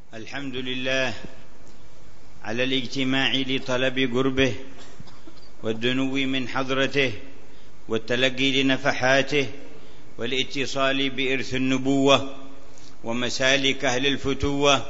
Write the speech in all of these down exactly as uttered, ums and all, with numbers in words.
الحمد لله على الاجتماع لطلب قربه والدنو من حضرته والتلقي لنفحاته والاتصال بإرث النبوة ومسالك أهل الفتوة،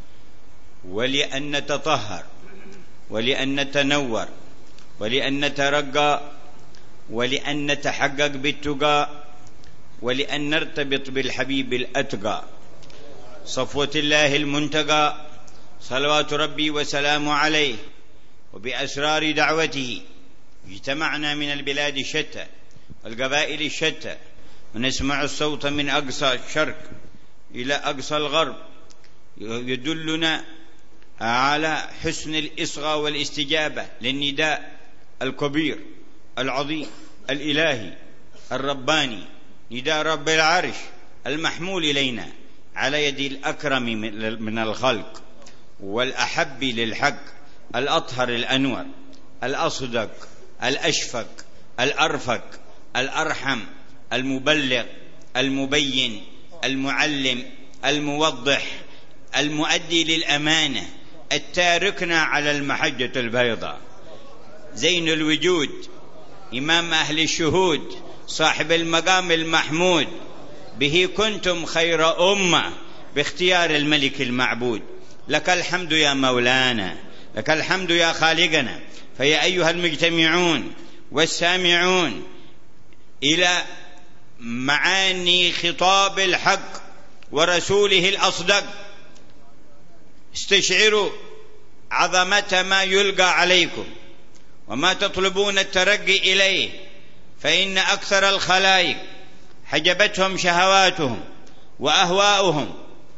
ولأن نتطهر ولأن نتنور ولأن نترقى ولأن نتحقق بالتقى ولأن نرتبط بالحبيب الأتقى صفوة الله المنتقى صلوات ربي وسلامه عليه. وبأسرار دعوته اجتمعنا من البلاد الشتى والقبائل الشتى ونسمع الصوت من أقصى الشرق إلى أقصى الغرب، يدلنا على حسن الإصغاء والاستجابة للنداء الكبير العظيم الإلهي الرباني، نداء رب العرش المحمول إلينا على يد الأكرم من الخلق والأحب للحق الأطهر الأنور الأصدق الأشفق الأرفق الأرحم المبلغ المبين المعلم الموضح المؤدي للأمانة التاركنا على المحجة البيضاء، زين الوجود، إمام أهل الشهود، صاحب المقام المحمود، به كنتم خير أمة باختيار الملك المعبود. لك الحمد يا مولانا، لك الحمد يا خالقنا. فيا أيها المجتمعون والسامعون إلى معاني خطاب الحق ورسوله الأصدق، استشعروا عظمة ما يلقى عليكم وما تطلبون الترقي إليه، فإن أكثر الخلائق حجبتهم شهواتهم وأهواؤهم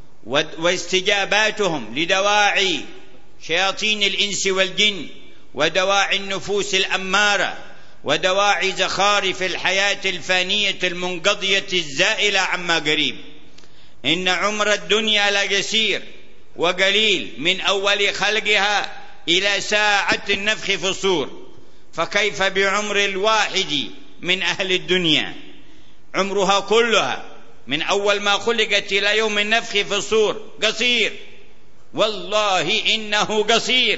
واستجاباتهم لدواعي شياطين الإنس والجن ودواعي النفوس الأمارة ودواعي زخارف الحياة الفانية المنقضية الزائلة عما قريب. إن عمر الدنيا لقصير وقليل من أول خلقها إلى ساعة النفخ في الصور، فكيف بعمر الواحد من أهل الدنيا؟ عمرها كلها من أول ما خلقت إلى يوم النفخ في الصور قصير، والله إنه قصير،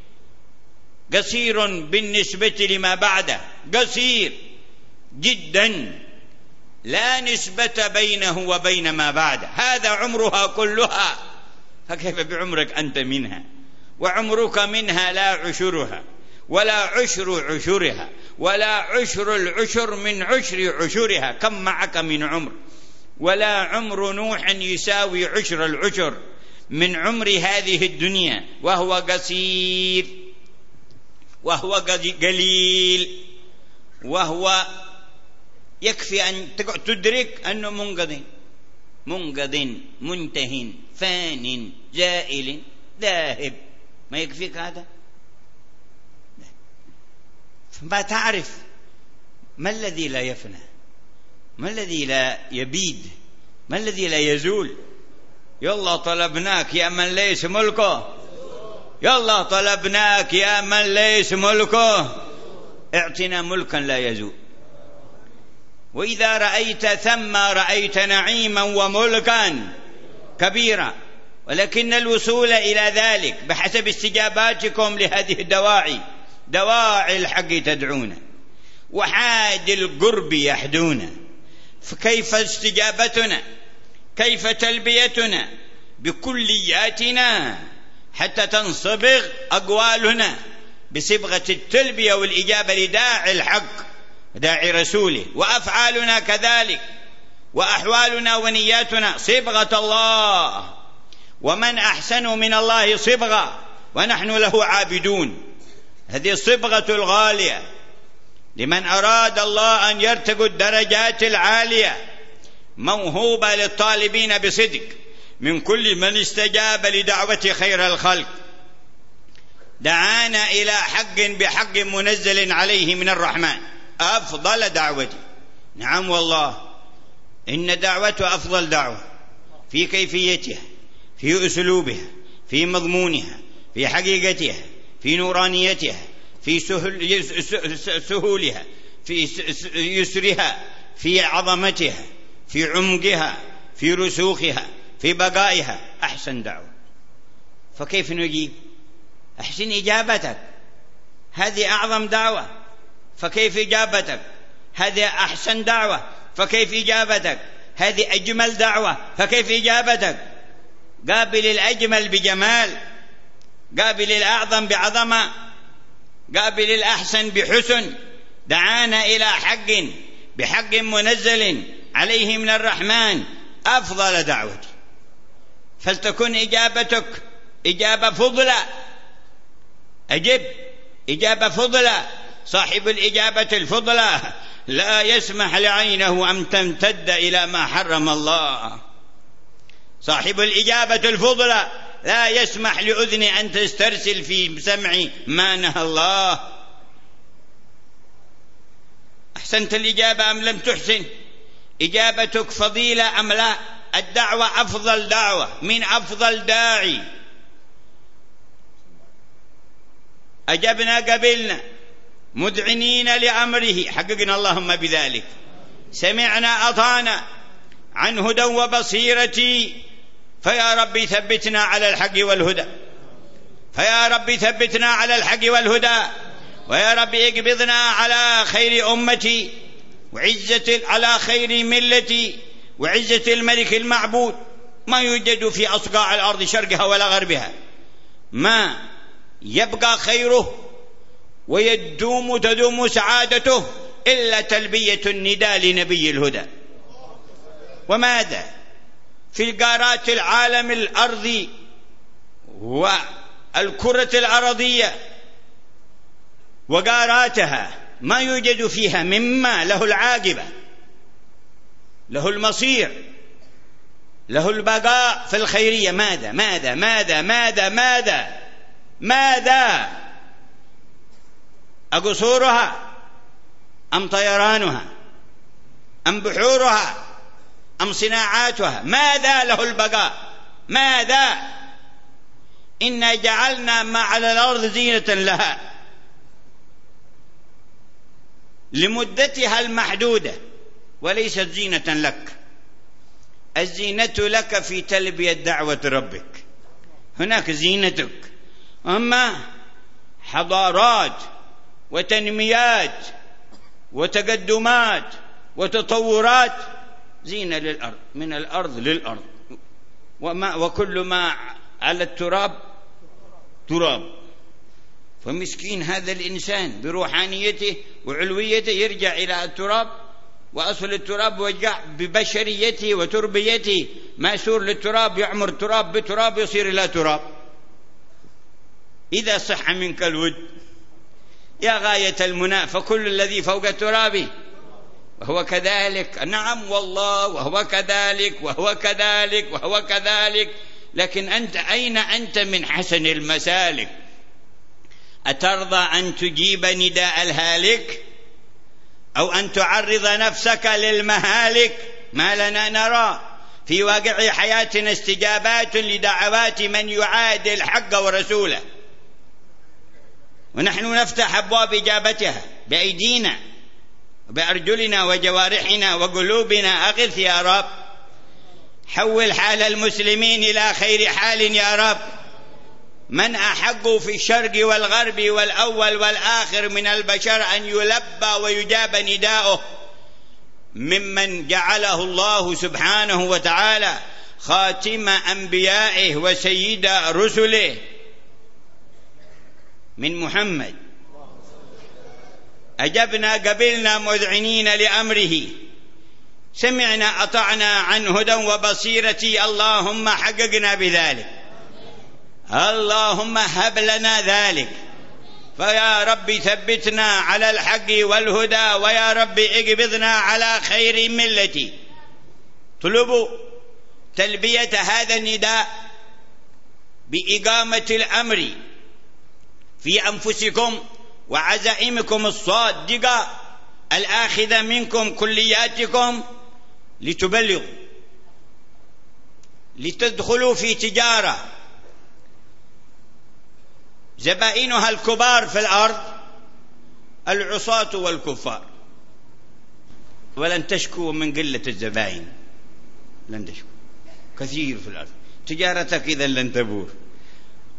قصير بالنسبة لما بعده، قصير جدا، لا نسبة بينه وبين ما بعده، هذا عمرها كلها، فكيف بعمرك أنت منها؟ وعمرك منها لا عشرها ولا عشر عشرها ولا عشر العشر من عشر عشرها. كم معك من عمر؟ ولا عمر نوح يساوي عشر العشر من عمر هذه الدنيا، وهو قصير وهو قليل، وهو يكفي أن تدرك أنه منقض منقض منتهٍ فان زائل ذاهب، ما يكفيك هذا؟ فما تعرف ما الذي لا يفنى، ما الذي لا يبيد، ما الذي لا يزول. يلا طلبناك يا من ليس ملكه، يلا طلبناك يا من ليس ملكه، اعطنا ملكا لا يزول. وإذا رأيت ثم رأيت نعيما وملكا كبيرا، ولكن الوصول إلى ذلك بحسب استجاباتكم لهذه الدواعي، دواعي الحق تدعون وحاد القرب يحدون، فكيف استجابتنا؟ كيف تلبيتنا بكلياتنا حتى تنصبغ أقوالنا بصبغة التلبية والإجابة لداعي الحق داعي رسوله، وأفعالنا كذلك، وأحوالنا ونياتنا صبغة الله، ومن أحسن من الله صبغة ونحن له عابدون. هذه الصبغة الغالية لمن أراد الله أن يرتقوا الدرجات العالية، موهوبة للطالبين بصدق من كل من استجاب لدعوة خير الخلق. دعانا إلى حق بحق منزل عليه من الرحمن، أفضل دعوتي. نعم والله، إن دعوته أفضل دعوة في كيفيتها، في أسلوبها، في مضمونها، في حقيقتها، في نورانيتها، في سهولها، في يسرها، في عظمتها، في عمقها، في رسوخها، في بقائها. أحسن دعوة فكيف نجيب؟ أحسن إجابتك، هذه أعظم دعوة، فكيف إجابتك؟ هذه أحسن دعوة، فكيف إجابتك؟ هذه أجمل دعوة، فكيف إجابتك؟ قابل الأجمل بجمال، قابل الأعظم بعظمة، قابل الأحسن بحسن. دعانا إلى حق بحق منزل عليه من الرحمن أفضل دعوة، فلتكن إجابتك إجابة فضلى. أجب إجابة فضلى. صاحب الإجابة الفضلى لا يسمح لعينه أن تمتد إلى ما حرم الله. صاحب الإجابة الفضلى لا يسمح لأذنه أن تسترسل في سمع ما نهى الله. أحسنت الإجابة أم لم تحسن؟ إجابتك فضيلة أم لا؟ الدعوة أفضل دعوة. من أفضل داعي؟ أجبنا قبلنا مذعنين لأمره، حققنا اللهم بذلك. سمعنا أطعنا عن هدى وبصيرتي، فيا ربي ثبتنا على الحق والهدى، فيا ربي ثبتنا على الحق والهدى، ويا ربي اقبضنا على خير أمتي وعزة على خير ملتي وعزة الملك المعبود. ما يوجد في أصقاع الأرض شرقها ولا غربها ما يبقى خيره ويدوم تدوم سعادته إلا تلبية النداء لنبي الهدى. وماذا في القارات العالم الأرضي والكرة الأرضية وقاراتها ما يوجد فيها مما له العاقبة، له المصير، له البقاء في الخيرية. ماذا ماذا ماذا ماذا ماذا ماذا أقصورها أم طيرانها أم بحورها أم صناعاتها؟ ماذا له البقاء؟ ماذا؟ إنا جعلنا ما على الأرض زينة لها لمدتها المحدودة وليست زينة لك. الزينة لك في تلبية دعوة ربك، هناك زينتك. أما حضارات وتنميات وتقدمات وتطورات زينة للأرض، من الأرض للأرض، وما وكل ما على التراب تراب. فمسكين هذا الإنسان بروحانيته وعلويته يرجع إلى التراب، وأصل التراب وجع ببشريته وتربيته، مأسور للتراب، يعمر تراب بتراب يصير إلى تراب. إذا صح منك الود يا غاية المنى فكل الذي فوق التراب وهو كذلك. نعم والله، وهو كذلك وهو كذلك وهو كذلك. لكن أنت أين أنت من حسن المسالك؟ أترضى أن تجيب نداء الهالك أو أن تعرض نفسك للمهالك؟ ما لنا نرى في واقع حياتنا استجابات لدعوات من يعادي الحق ورسوله، ونحن نفتح أبواب إجابتها بأيدينا وبأرجلنا وجوارحنا وقلوبنا. أغث يا رب، حول حال المسلمين إلى خير حال يا رب. من أحق في الشرق والغرب والأول والآخر من البشر أن يلبى ويجاب نداؤه ممن جعله الله سبحانه وتعالى خاتم أنبيائه وسيد رسله من محمد. أجبنا قبلنا مذعنين لأمره، سمعنا أطعنا عن هدى وبصيرتي. اللهم حققنا بذلك، اللهم هب لنا ذلك. فيا رب ثبتنا على الحق والهدى، ويا رب اقبضنا على خير ملتي. طلبوا تلبية هذا النداء بإقامة الأمر في أنفسكم وعزائمكم الصادقة الآخذة منكم كلياتكم لتبلغوا، لتدخلوا في تجارة زبائنها الكبار في الأرض العصاة والكفار، ولن تشكوا من قلة الزبائن، لن تشكوا كثير في الأرض. تجارتك إذا لن تبور،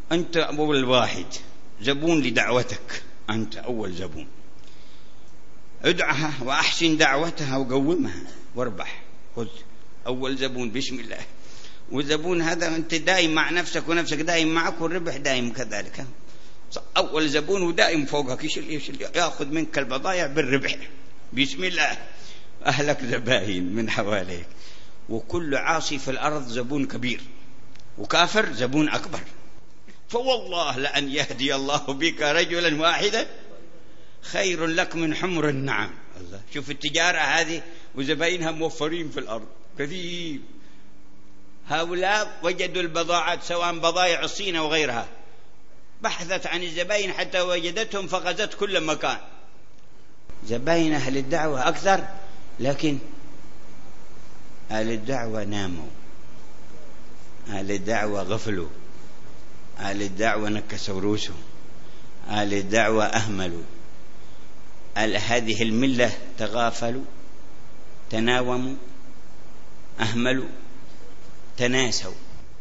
أنت أول واحد زبون لدعوتك، أنت أول زبون، ادعها وأحسن دعوتها وقومها واربح. خذ أول زبون بسم الله. والزبون هذا أنت دائم مع نفسك ونفسك دائم معك، والربح دائم كذلك. أول زبون ودائم فوقك يأخذ منك البضائع بالربح بسم الله. أهلك زباين من حواليك، وكل عاصي في الأرض زبون كبير، وكافر زبون أكبر. فوالله لأن يهدي الله بك رجلا واحدا خير لك من حمر النعم. الله، شوف التجارة هذه وزباينها موفرين في الأرض كثير. هؤلاء وجدوا البضاعات سواء بضائع الصين أو غيرها، بحثت عن الزباين حتى وجدتهم فغزت كل مكان. زباين أهل الدعوة أكثر، لكن أهل الدعوة ناموا، أهل الدعوة غفلوا، أهل الدعوة نكسوا رؤوسهم، أهل الدعوة أهملوا، أهل هذه الملة تغافلوا، تناوموا، أهملوا، تناسوا.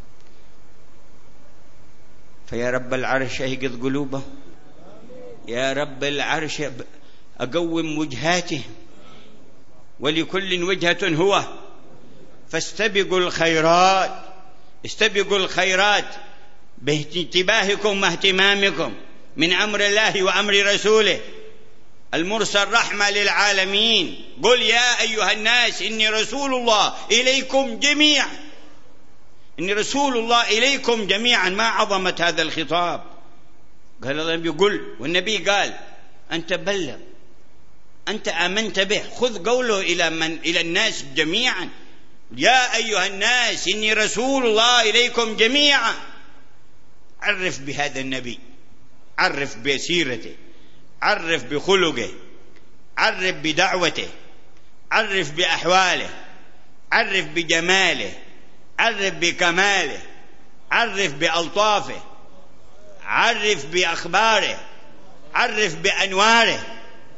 فيا رب العرش اهقظ قلوبهم، يا رب العرش أقوم وجهاتهم، ولكل وجهة هو، فاستبقوا الخيرات، استبقوا الخيرات بانتباهكم واهتمامكم من أمر الله وأمر رسوله المرسل رحمة للعالمين. قل يا أيها الناس إني رسول الله إليكم جميعا، إني رسول الله إليكم جميعا. ما عظمة هذا الخطاب. قال الله يقول، والنبي قال أنت بلغ، أنت آمنت به، خذ قوله إلى من؟ إلى الناس جميعا. يا أيها الناس إني رسول الله إليكم جميعا. عرف بهذا النبي، عرف بسيرته، عرف بخلقه، عرف بدعوته، عرف بأحواله، عرف بجماله، عرف بكماله، عرف بألطافه، عرف بأخباره، عرف بأنواره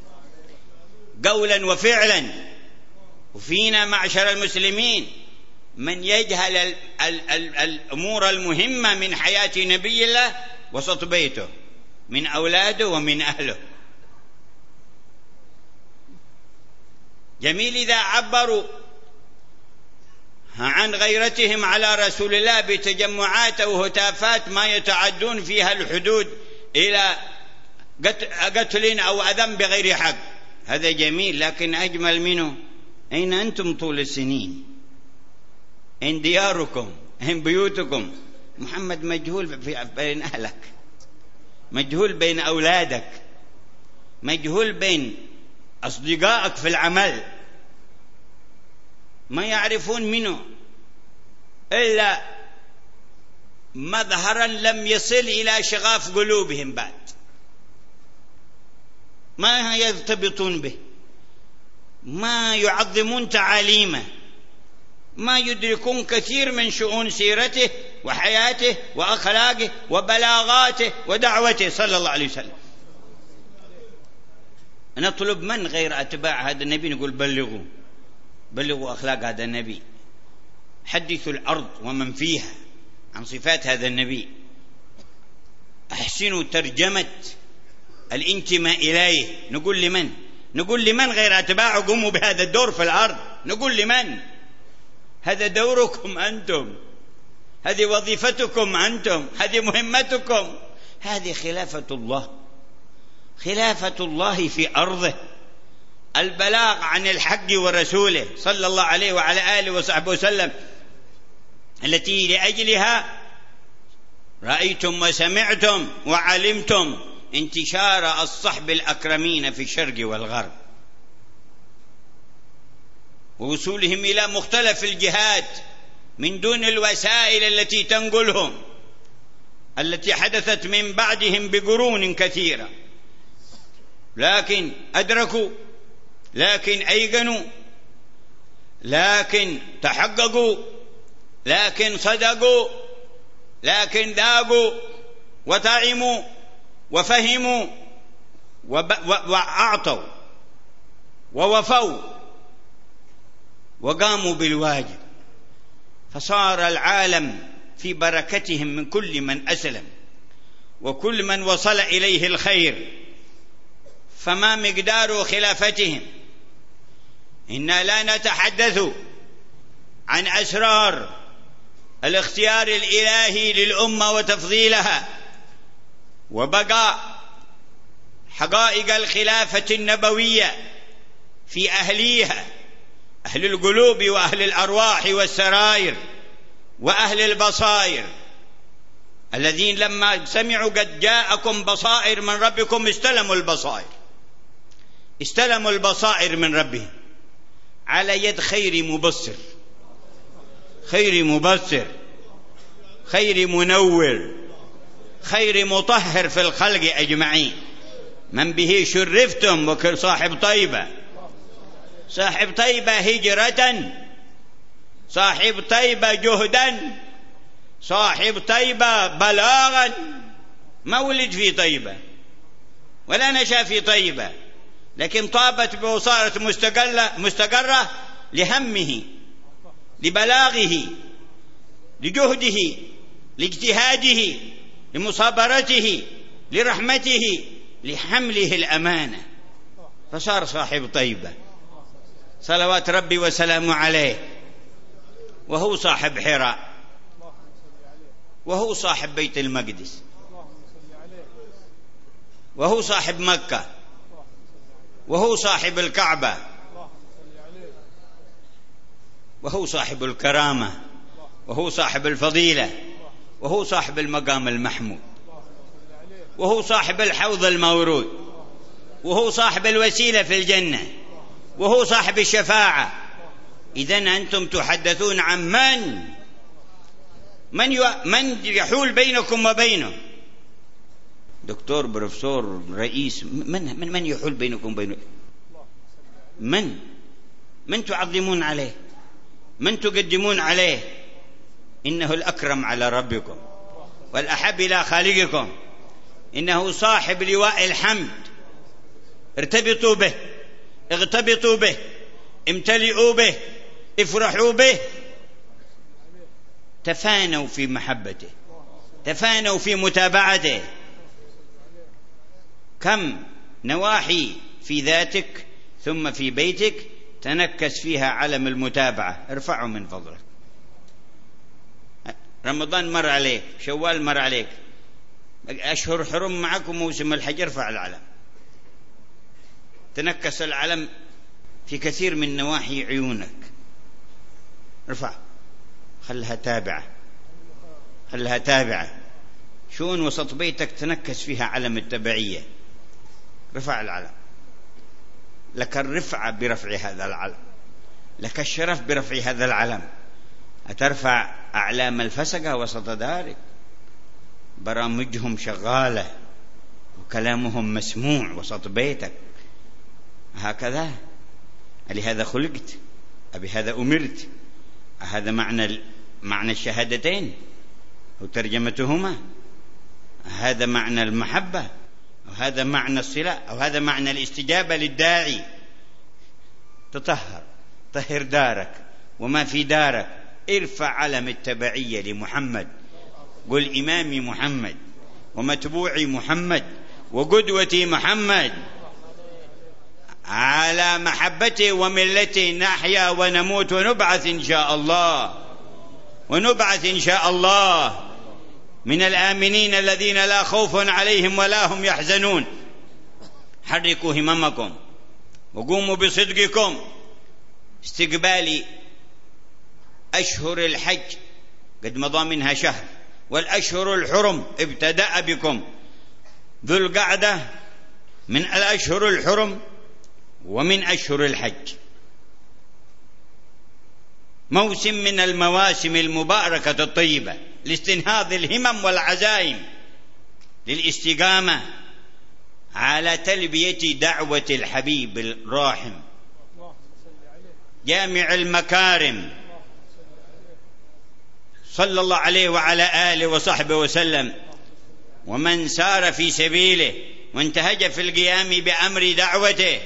قولا وفعلا. وفينا معشر المسلمين من يجهل ال ال ال الأمور المهمة من حياة نبي الله وسط بيته، من أولاده ومن أهله. جميل إذا عبروا عن غيرتهم على رسول الله بتجمعات أو هتافات ما يتعدون فيها الحدود إلى قتل أو أذى بغير حق، هذا جميل. لكن أجمل منه، أين أنتم طول السنين؟ أين دياركم؟ أين بيوتكم؟ محمد مجهول بين أهلك، مجهول بين أولادك، مجهول بين أصدقائك في العمل، ما يعرفون منه إلا مظهرا لم يصل إلى شغاف قلوبهم بعد، ما يرتبطون به، ما يعظمون تعاليمه، ما يدركون كثير من شؤون سيرته وحياته وأخلاقه وبلاغاته ودعوته صلى الله عليه وسلم. نطلب من غير أتباع هذا النبي نقول بلغوا بلغوا أخلاق هذا النبي، حدثوا الأرض ومن فيها عن صفات هذا النبي، أحسنوا ترجمة الانتماء إليه. نقول لمن؟ نقول لمن غير أتباعه؟ قوموا بهذا الدور في الأرض. نقول لمن؟ هذا دوركم أنتم، هذه وظيفتكم أنتم، هذه مهمتكم، هذه خلافة الله، خلافة الله في أرضه، البلاغ عن الحق ورسوله صلى الله عليه وعلى آله وصحبه وسلم، التي لأجلها رأيتم وسمعتم وعلمتم انتشار الصحب الأكرمين في الشرق والغرب، ووصولهم إلى مختلف الجهات من دون الوسائل التي تنقلهم، التي حدثت من بعدهم بقرون كثيرة. لكن أدركوا، لكن أيقنوا، لكن تحققوا، لكن صدقوا، لكن ذاقوا وطعموا وفهموا وأعطوا ووفوا وقاموا بالواجب، فصار العالم في بركتهم من كل من أسلم وكل من وصل إليه الخير، فما مقدار خلافتهم؟ إنا لا نتحدث عن أسرار الاختيار الإلهي للأمة وتفضيلها وبقاء حقائق الخلافة النبوية في أهليها، أهل القلوب وأهل الأرواح والسرائر وأهل البصائر، الذين لما سمعوا قد جاءكم بصائر من ربكم استلموا البصائر استلموا البصائر من ربهم على يد خير مبصر، خير مبصر، خير منور، خير مطهر في الخلق أجمعين، من به شرفتم. وكل صاحب طيبة، صاحب طيبة هجرة، صاحب طيبة جهدا، صاحب طيبة بلاغا، ما ولد في طيبة ولا نشأ في طيبة، لكن طابت به وصارت مستقرة, مستقرة لهمه، لبلاغه، لجهده، لاجتهاده، لمصابرته، لرحمته، لحمله الأمانة، فصار صاحب طيبة صلوات ربي وسلامه عليه. وهو صاحب حراء، وهو صاحب بيت المقدس، وهو صاحب مكة، وهو صاحب الكعبة، وهو صاحب الكرامة، وهو صاحب الفضيلة، وهو صاحب المقام المحمود، وهو صاحب الحوض المورود، وهو صاحب الوسيلة في الجنة، وهو صاحب الشفاعة. إذن أنتم تحدثون عن من من من يحول بينكم وبينه؟ دكتور، بروفيسور، رئيس، من من من يحول بينكم وبينه؟ من من تعظمون عليه؟ من تقدمون عليه؟ إنه الأكرم على ربكم والأحب إلى خالقكم، إنه صاحب لواء الحمد. ارتبطوا به، اغتبطوا به، امتلئوا به، افرحوا به، تفانوا في محبته، تفانوا في متابعته. كم نواحي في ذاتك ثم في بيتك تنكس فيها علم المتابعة، ارفعوا من فضلك. رمضان مر عليك، شوال مر عليك، أشهر حرم معكم، موسم الحج، ارفع العلم. تنكس العلم في كثير من نواحي عيونك، ارفع، خلها تابعة، خلها تابعة. شون وسط بيتك تنكس فيها علم التبعية، رفع العلم. لك الرفعة برفع هذا العلم، لك الشرف برفع هذا العلم. أترفع أعلام الفسقة وسط دارك؟ برامجهم شغالة وكلامهم مسموع وسط بيتك، هكذا. لهذا خلقت، أبهذا أمرت. هذا معنى معنى الشهادتين وترجمتهما، هذا معنى المحبة، وهذا معنى الصلة، أو هذا معنى الاستجابة للداعي. تطهر، طهر دارك وما في دارك، ارفع علم التبعية لمحمد، قل إمامي محمد ومتبوعي محمد وقدوتي محمد، على محبته وملته نحيا ونموت ونبعث إن شاء الله، ونبعث إن شاء الله من الآمنين الذين لا خوف عليهم ولا هم يحزنون. حركوا هممكم وقوموا بصدقكم. استقبال أشهر الحج قد مضى منها شهر، والأشهر الحرم ابتدأ بكم. ذو القعدة من الأشهر الحرم ومن أشهر الحج، موسم من المواسم المباركة الطيبة لاستنهاض الهمم والعزائم، للاستقامة على تلبية دعوة الحبيب الراحم جامع المكارم صلى الله عليه وعلى آله وصحبه وسلم، ومن سار في سبيله وانتهج في القيام بأمر دعوته.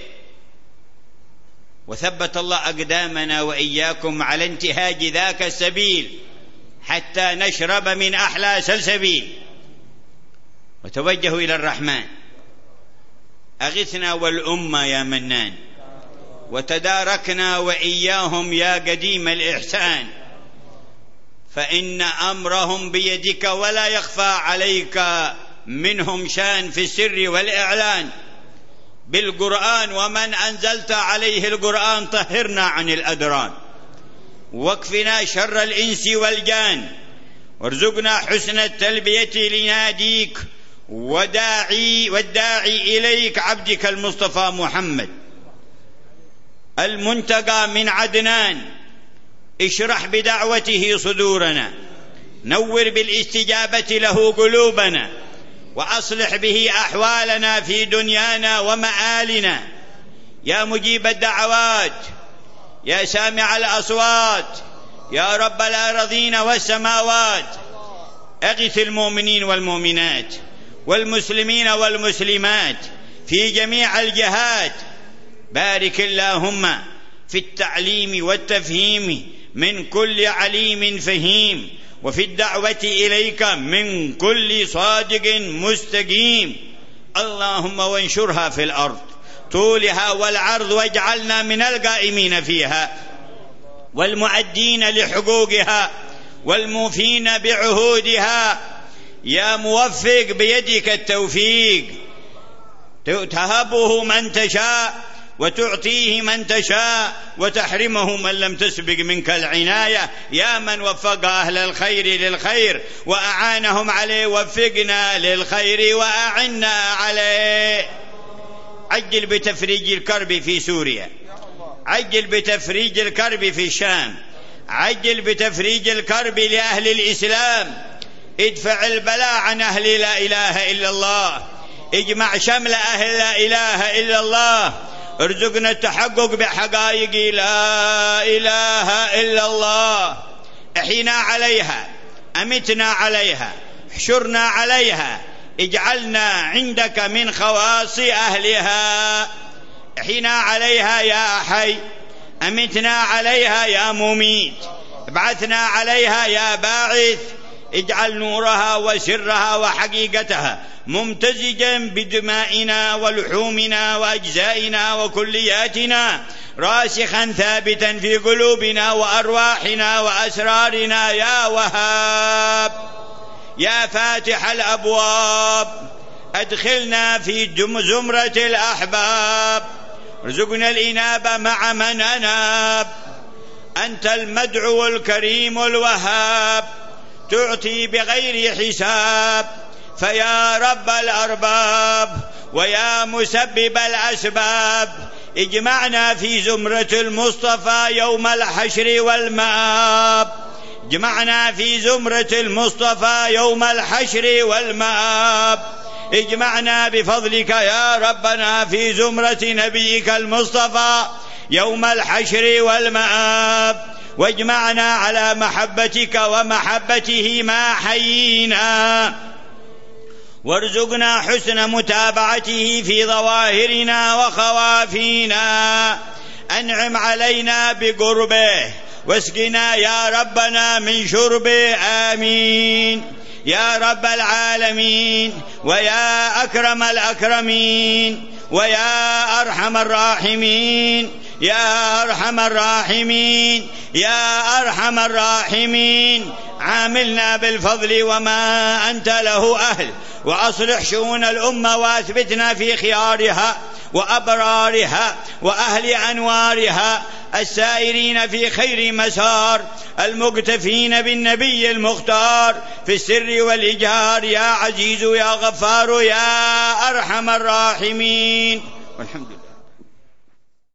وثبت الله أقدامنا وإياكم على انتهاج ذاك السبيل حتى نشرب من أحلى سلسبيل. وتوجهوا إلى الرحمن: أغثنا والأمة يا منان، وتداركنا وإياهم يا قديم الإحسان، فإن أمرهم بيدك ولا يخفى عليك منهم شان في السر والإعلان. بالقرآن ومن أنزلت عليه القرآن طهرنا عن الأدران، واكفنا شر الإنس والجان، وارزقنا حسن التلبية لناديك وداعي والداعي إليك عبدك المصطفى محمد المنتقى من عدنان. اشرح بدعوته صدورنا، نور بالاستجابة له قلوبنا، وأصلح به أحوالنا في دنيانا ومآلنا. يا مجيب الدعوات، يا سامع الأصوات، يا رب الأرضين والسماوات، أغث المؤمنين والمؤمنات والمسلمين والمسلمات في جميع الجهات. بارك اللهم في التعليم والتفهيم من كل عليم فهيم، وفي الدعوة إليك من كل صادق مستقيم. اللهم وانشرها في الأرض طولها والعرض، واجعلنا من القائمين فيها والمؤدين لحقوقها والموفين بعهودها. يا موفق بيدك التوفيق، تهبه من تشاء وتعطيه من تشاء، وتحرمه من لم تسبق منك العناية. يا من وفق أهل الخير للخير وأعانهم عليه، وفقنا للخير وأعنا عليه. عجل بتفريج الكرب في سوريا، عجل بتفريج الكرب في الشام، عجل بتفريج الكرب لأهل الإسلام. ادفع البلاء عن أهل لا إله إلا الله، اجمع شمل أهل لا إله إلا الله. ارزقنا التحقق بحقائق لا إله إلا الله. احينا عليها، أمتنا عليها، احشرنا عليها، اجعلنا عندك من خواص أهلها. احينا عليها يا حي، أمتنا عليها يا مميت، ابعثنا عليها يا باعث. اجعل نورها وسرها وحقيقتها ممتزجا بدمائنا ولحومنا وأجزائنا وكلياتنا، راسخا ثابتا في قلوبنا وأرواحنا وأسرارنا. يا وهاب، يا فاتح الأبواب، أدخلنا في زمرة الأحباب. ارزقنا الإنابة مع من أناب. أنت المدعو الكريم الوهاب، تعطي بغير حساب. فيا رب الأرباب ويا مسبب الأسباب، اجمعنا في زمرة المصطفى يوم الحشر والمآب. اجمعنا في زمرة المصطفى يوم الحشر والمآب. اجمعنا بفضلك يا ربنا في زمرة نبيك المصطفى يوم الحشر والمآب. واجمعنا على محبتك ومحبته ما حيينا، وارزقنا حسن متابعته في ظواهرنا وخوافينا. أنعم علينا بقربه، واسقنا يا ربنا من شربه. آمين يا رب العالمين، ويا أكرم الأكرمين، ويا أرحم الراحمين، يا أرحم الراحمين، يا أرحم الراحمين. عاملنا بالفضل وما أنت له أهل، وأصلح شؤون الأمة، وأثبتنا في خيارها وأبرارها وأهل أنوارها، السائرين في خير مسار، المقتفين بالنبي المختار في السر والإجهار. يا عزيز يا غفار يا أرحم الراحمين. والحمد لله.